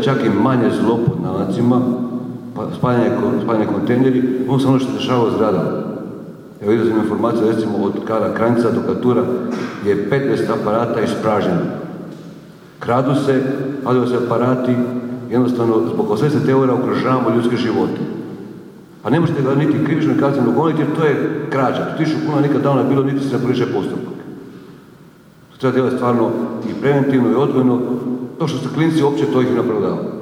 čak i manje zlo pod nalazima, pa spaljanje kontejneri, ono se ono što se dešava u zgradama. Evo vidio sam informaciju, recimo od Kranjca do Katura je 15 aparata ispražnjeno. Kradu se aparati, jednostavno zbog 80 eura ugrožavamo ljudske živote. A ne možete ga niti krivično kazneno goniti jer to je krađa. 1000 kuna nikad davno je bilo, niti se ne poriče postupak. To treba djelati stvarno i preventivno i odgojno. To što su klinci uopće to ih ne napravljava.